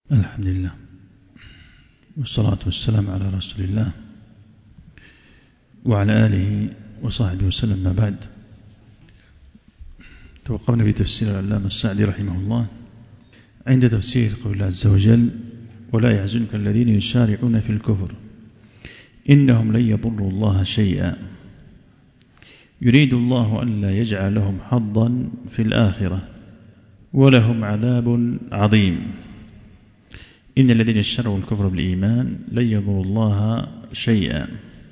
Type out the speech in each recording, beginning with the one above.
الحمد لله والصلاة والسلام على رسول الله وعلى آله وصحبه وسلم. ما بعد، توقفنا بتفسير العلامة السعدي رحمه الله عند تفسير قول الله عز وجل: ولا يحزنك الذين يسارعون في الكفر إنهم لن يضروا الله شيئا يريد الله أن لا يجعل لهم حظا في الآخرة ولهم عذاب عظيم. إن الذين اشتروا الكفر بالإيمان لن يضروا الله شيئا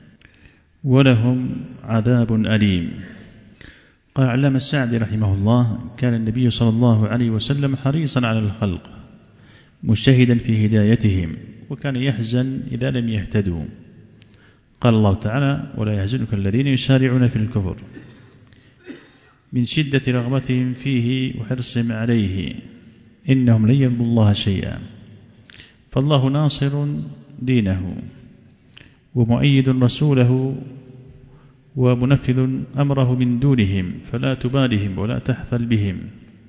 ولهم عذاب أليم. قال العلامة السعدي رحمه الله: كان النبي صلى الله عليه وسلم حريصا على الخلق مجتهدا في هدايتهم، وكان يحزن إذا لم يهتدوا. قال الله تعالى: ولا يحزنك الذين يسارعون في الكفر، من شدة رغبتهم فيه وحرصهم عليه، إنهم لن يضروا الله شيئا. فالله ناصر دينه ومؤيد رسوله ومنفذ أمره من دونهم، فلا تبالهم ولا تحفل بهم،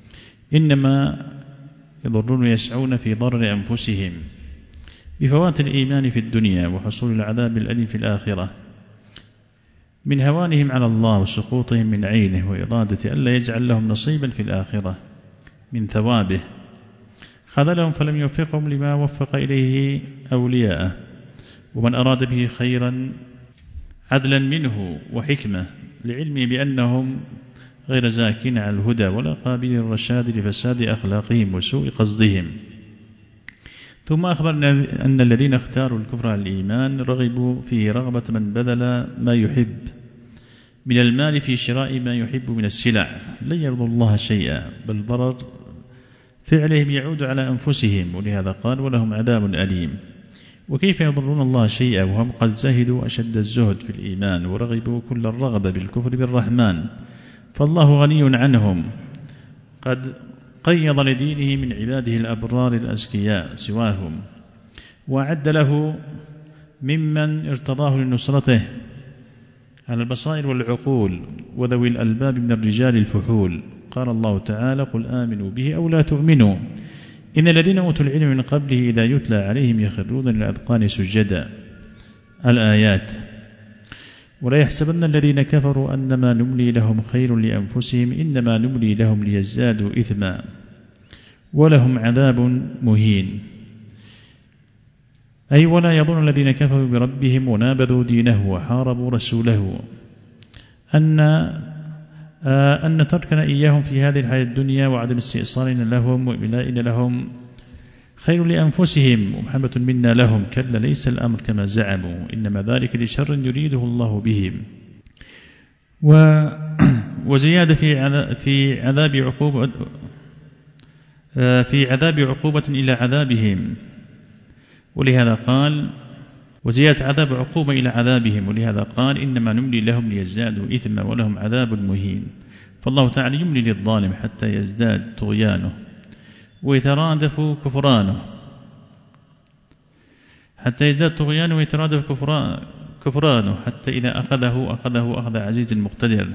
إنما يضرون يسعون في ضرر أنفسهم بفوات الإيمان في الدنيا وحصول العذاب الأليم في الآخرة، من هوانهم على الله وسقوطهم من عينه وإرادة ألا يجعل لهم نصيبا في الآخرة من ثوابه. خذلهم فلم يوفقهم لما وفق إليه أولياءه، ومن أراد به خيرا عدلا منه وحكمة، لعلمه بأنهم غير زاكين على الهدى ولا قابل الرشاد لفساد أخلاقهم وسوء قصدهم. ثم أخبرنا أن الذين اختاروا الكفر على الإيمان رغبوا فيه رغبة من بذل ما يحب من المال في شراء ما يحب من السلع، لن يرضوا الله شيئا، بل ضرر فعلهم يعود على أنفسهم، ولهذا قال: ولهم عذاب أليم. وكيف يضرون الله شيئا وهم قد زهدوا أشد الزهد في الإيمان ورغبوا كل الرغبة بالكفر بالرحمن، فالله غني عنهم، قد قيض لدينه من عباده الأبرار الأزكياء سواهم، وأعد له ممن ارتضاه لنصرته على البصائر والعقول وذوي الألباب من الرجال الفحول. قال الله تعالى: قل آمنوا به أو لا تؤمنوا إن الذين أوتوا العلم من قبله إذا يتلى عليهم يخرون للأذقان سجدا. الآيات. ولا يحسبن الذين كفروا أنما نملي لهم خير لأنفسهم إنما نملي لهم ليزدادوا إثما ولهم عذاب مهين. أي ولا يظن الذين كفروا بربهم ونابذوا دينه وحاربوا رسوله أن تركنا إياهم في هذه الحياة الدنيا وعدم استئصالنا لهم وإملائنا لهم خير لأنفسهم ومحبة منا لهم. كلا ليس الأمر كما زعموا، إنما ذلك لشر يريده الله بهم. وزيادة في عذاب عقوبة إلى عذابهم، ولهذا قال: وزيادة عذاب عقوبة إلى عذابهم، ولهذا قال: إنما نملي لهم ليزدادوا إثما ولهم عذاب مهين. فالله تعالى يملي للظالم حتى يزداد طغيانه ويترادف كفرانه، حتى إذا أخذه أخذ عزيز مقتدر.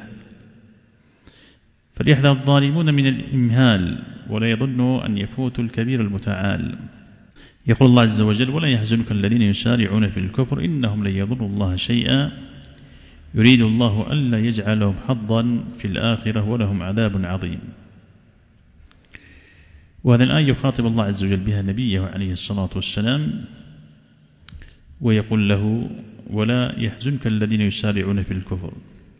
فليحذر الظالمون من الإمهال ولا يظنوا أن يفوتوا الكبير المتعال. يقول الله عز وجل: ولا يحزنك الذين يسارعون في الكفر إنهم لن يضروا الله شيئا يريد الله ألا يجعل لهم حظا في الآخرة ولهم عذاب عظيم. وهذا الآية يخاطب الله عز وجل بها نبيه عليه الصلاة والسلام، ويقول له: ولا يحزنك الذين يسارعون في الكفر.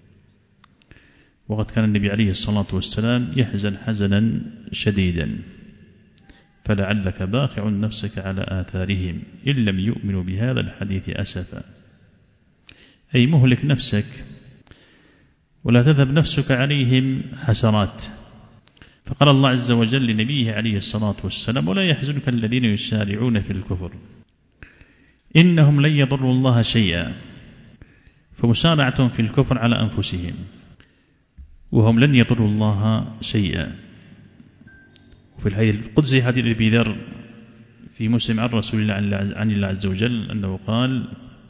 وقد كان النبي عليه الصلاة والسلام يحزن حزنا شديدا، فلعلك باخع نفسك على آثارهم إن لم يؤمنوا بهذا الحديث أسفا، أي مهلك نفسك ولا تذهب نفسك عليهم حسرات. فقال الله عز وجل لنبيه عليه الصلاة والسلام: ولا يحزنك الذين يسارعون في الكفر إنهم لن يضروا الله شيئا. فمسارعة في الكفر على أنفسهم وهم لن يضروا الله شيئا. وفي الحديث القدسي حديث أبي ذر في مسلم عن رسول الله عن الله عز وجل أنه قال: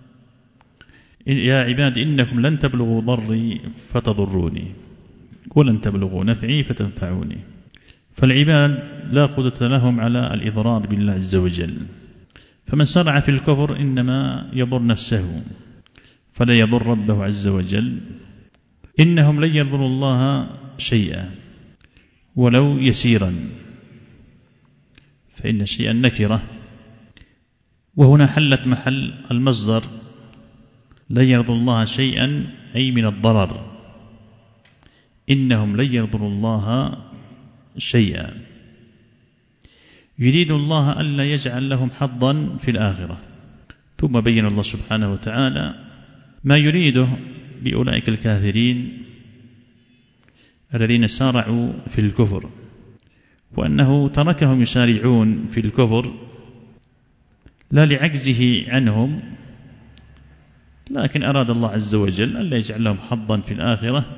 يا عباد إنكم لن تبلغوا ضري فتضروني ولن تبلغوا نفعي فتنفعوني، فالعباد لا قدرة لهم على الإضرار بالله عز وجل، فمن سرع في الكفر إنما يضر نفسه فلا يضر ربه عز وجل. إنهم لن يضروا الله شيئا ولو يسيرا، فإن شيئا نكرة، وهنا حلت محل المصدر لن يضروا الله شيئا أي من الضرر. إنهم لن يضروا الله شيئا، يريد الله ألا يجعل لهم حظا في الآخرة. ثم بين الله سبحانه وتعالى ما يريده بأولئك الكافرين الذين سارعوا في الكفر، وأنه تركهم يسارعون في الكفر لا لعجزه عنهم، لكن أراد الله عز وجل ألا يجعل لهم حظا في الآخرة،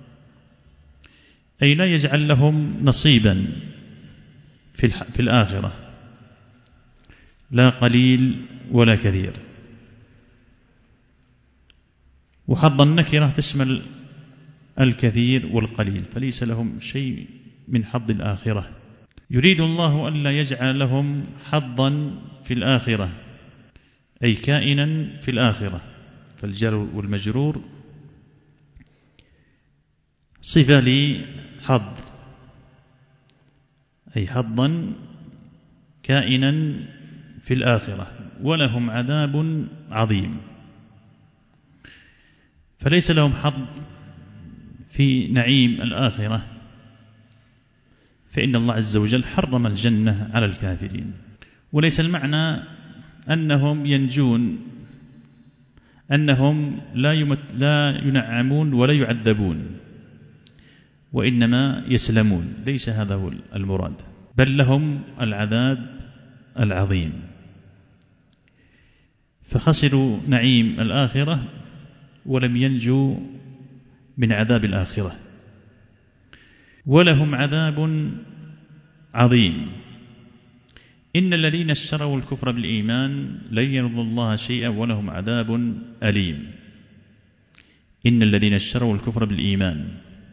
أي لا يجعل لهم نصيبا في الآخرة، لا قليل ولا كثير. وحظ النكرة تشمل الكثير والقليل، فليس لهم شيء من حظ الآخرة. يريد الله ألا يجعل لهم حظا في الآخرة، أي كائنا في الآخرة، فالجر والمجرور صفة لحظ، أي حظا كائنا في الآخرة، ولهم عذاب عظيم. فليس لهم حظ في نعيم الآخرة، فإن الله عز وجل حرم الجنة على الكافرين. وليس المعنى أنهم ينجون، أنهم لا ينعمون ولا يعذبون، وإنما يسلمون، ليس هذا هو المراد، بل لهم العذاب العظيم. فخسروا نعيم الآخرة ولم ينجوا من عذاب الآخرة، ولهم عذاب عظيم. إن الذين اشتروا الكفر بالإيمان لن يرضوا الله شيئا ولهم عذاب أليم. إن الذين اشتروا الكفر بالإيمان،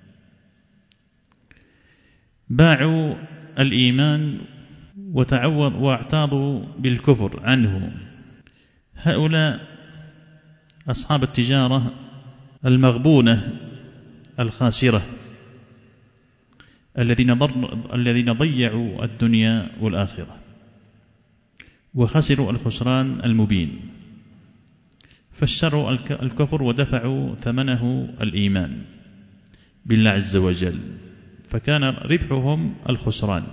باعوا الإيمان واعتاضوا بالكفر عنه. هؤلاء أصحاب التجارة المغبونة الخاسرة الذين ضيعوا الدنيا والآخرة وخسروا الخسران المبين، فاشتروا الكفر ودفعوا ثمنه الإيمان بالله عز وجل، فكان ربحهم الخسران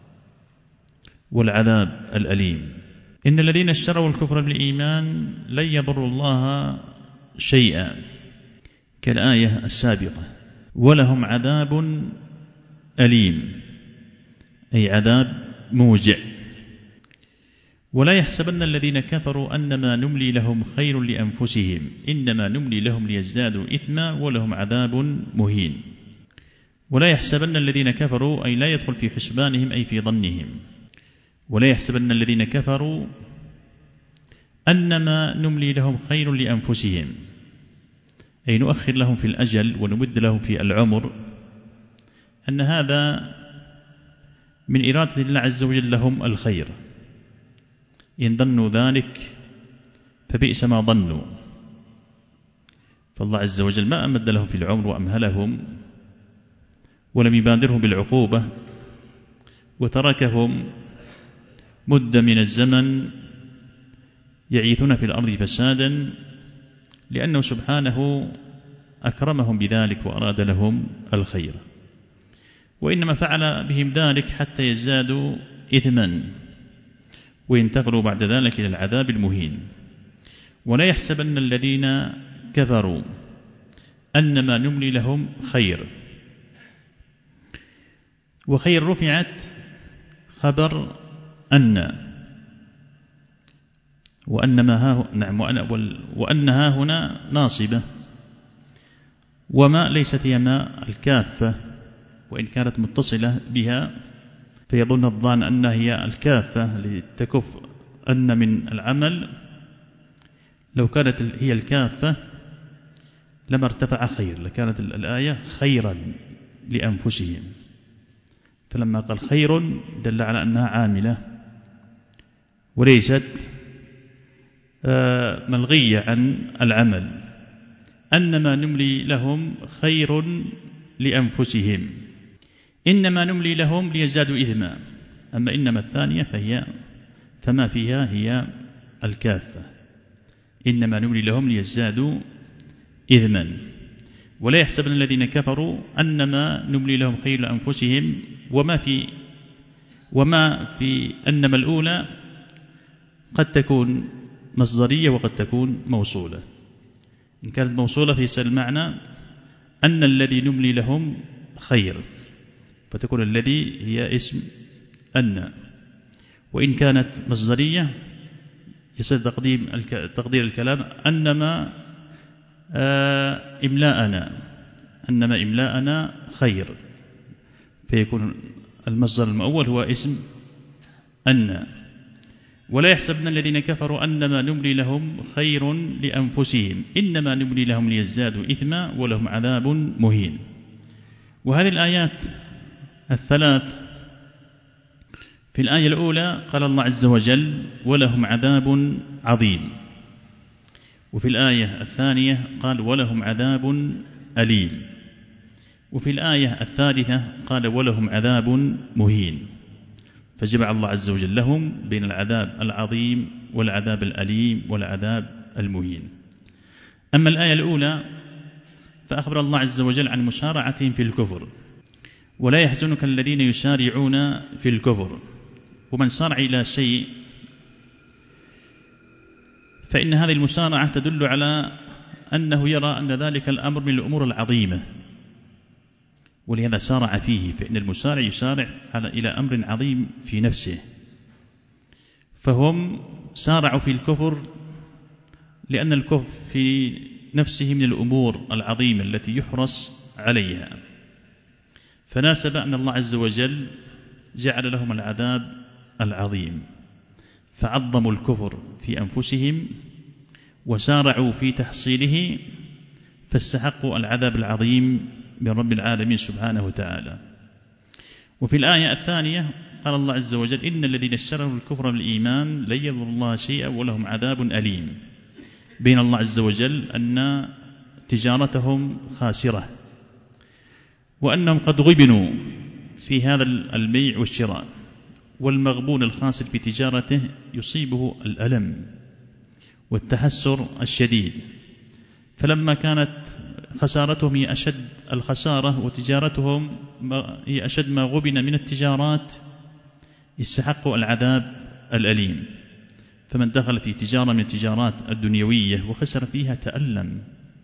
والعذاب الأليم. إن الذين اشتروا الكفر بالإيمان لن يضروا الله شيئا كالآية السابقة، ولهم عذاب أليم، أي عذاب موجع. ولا يحسبن الذين كفروا أنما نملي لهم خير لأنفسهم إنما نملي لهم ليزدادوا إثما ولهم عذاب مهين. ولا يحسبن الذين كفروا أي لا يدخل في حسبانهم أي في ظنهم. ولا يحسبن الذين كفروا أنما نملي لهم خير لأنفسهم أي نؤخر لهم في الأجل ونمد لهم في العمر، أن هذا من إرادة الله عز وجل لهم الخير. إن ظنوا ذلك فبئس ما ظنوا، فالله عز وجل ما أمد لهم في العمر وأمهلهم ولم يبادرهم بالعقوبة، وتركهم مدة من الزمن يعيثون في الأرض فسادا، لأنه سبحانه أكرمهم بذلك وأراد لهم الخير، وإنما فعل بهم ذلك حتى يزدادوا إثما وينتقلوا بعد ذلك إلى العذاب المهين. ولا يحسبن الذين كفروا أنما نملي لهم خير، وخير رفعت خبر أن، وأنها هنا ناصبة، وما ليست هي ما الكافة، وإن كانت متصلة بها فيظن الظان أنها هي الكافة لتكف أن من العمل. لو كانت هي الكافة لما ارتفع خير، لكانت الآية خيرا لأنفسهم، فلما قال خير دل على أنها عاملة وليست ملغية عن العمل. أنما نملي لهم خير لأنفسهم، إنما نملي لهم ليزدادوا إثما. أما إنما الثانية فما فيها هي الكافة، إنما نملي لهم ليزدادوا إثما. ولا يحسبن الذين كفروا أنما نملي لهم خير لأنفسهم، وما في أنما الأولى قد تكون مصدرية وقد تكون موصولة. إن كانت موصولة فيصير المعنى أن الذي نملي لهم خير، فتكون الذي هي اسم أن. وإن كانت مصدرية يصير تقدير الكلام أنما إملاءنا خير، فيكون المصدر المؤول هو اسم أن. ولا يحسبن الذين كفروا أنما نملي لهم خير لأنفسهم، إنما نملي لهم ليزدادوا إثما ولهم عذاب مهين. وهذه الآيات الثلاث، في الآية الأولى قال الله عز وجل ولهم عذاب عظيم، وفي الآية الثانية قال ولهم عذاب أليم، وفي الآية الثالثة قال ولهم عذاب مهين. فجمع الله عز وجل لهم بين العذاب العظيم والعذاب الأليم والعذاب المهين. أما الآية الأولى فأخبر الله عز وجل عن مسارعتهم في الكفر، ولا يحزنك الذين يسارعون في الكفر. ومن سارع إلى شيء فإن هذه المسارعة تدل على أنه يرى أن ذلك الأمر من الأمور العظيمة، ولهذا سارع فيه. فإن المسارع يسارع إلى أمر عظيم في نفسه، فهم سارعوا في الكفر لأن الكفر في نفسه من الأمور العظيمة التي يحرص عليها، فناسب أن الله عز وجل جعل لهم العذاب العظيم، فعظموا الكفر في أنفسهم وسارعوا في تحصيله، فاستحقوا العذاب العظيم من رب العالمين سبحانه وتعالى. وفي الآية الثانية قال الله عز وجل إن الذين اشتروا الكفر بالإيمان لن يضروا الله شيئا ولهم عذاب أليم. بين الله عز وجل أن تجارتهم خاسرة، وأنهم قد غبنوا في هذا البيع والشراء، والمغبون الخاسر في تجارته يصيبه الألم والتحسر الشديد. فلما كانت خسارتهم هي أشد الخسارة وتجارتهم هي أشد ما غبن من التجارات، يستحقوا العذاب الأليم. فمن دخل في تجارة من التجارات الدنيوية وخسر فيها تألم،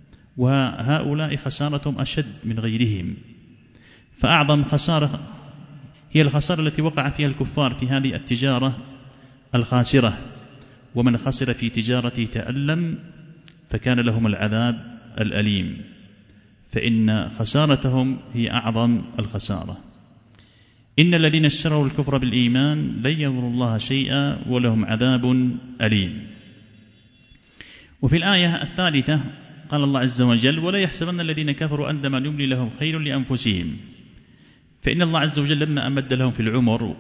وهؤلاء خسارتهم أشد من غيرهم. فأعظم خسارة هي الخسارة التي وقع فيها الكفار في هذه التجارة الخاسرة، ومن خسر في تجارته تألم فكان لهم العذاب الأليم، فإن خسارتهم هي أعظم الخسارة. إن الذين اشتروا الكفر بالإيمان لن يضروا الله شيئا ولهم عذاب أليم. وفي الآية الثالثة قال الله عز وجل ولا يحسبن الذين كفروا أنما نملي لهم خير لأنفسهم. فإن الله عز وجل لما أمد لهم في العمر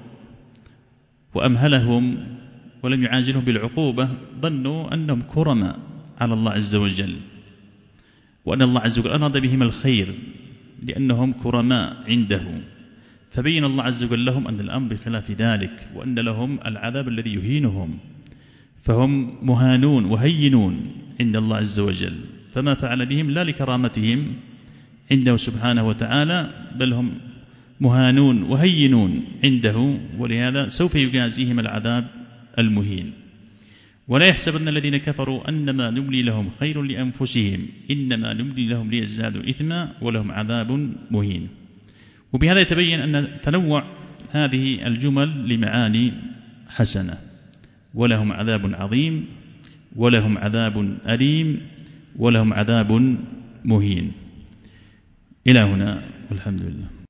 وأمهلهم ولم يعاجلهم بالعقوبة ظنوا أنهم كرماء على الله عز وجل، وأن الله عز وجل أراد بهم الخير لأنهم كرماء عنده. فبين الله عز وجل لهم أن الأمر بخلاف ذلك، وأن لهم العذاب الذي يهينهم، فهم مهانون وهينون عند الله عز وجل، فما فعل بهم لا لكرامتهم عنده سبحانه وتعالى، بل هم مهانون وهينون عنده، ولهذا سوف يجازيهم العذاب المهين. ولا يحسبن الذين كفروا أنما نملي لهم خير لأنفسهم إنما نملي لهم ليزدادوا إثما ولهم عذاب مهين. وبهذا يتبين أن تنوع هذه الجمل لمعاني حسنة. ولهم عذاب عظيم، ولهم عذاب أليم، ولهم عذاب مهين. إلى هنا والحمد لله.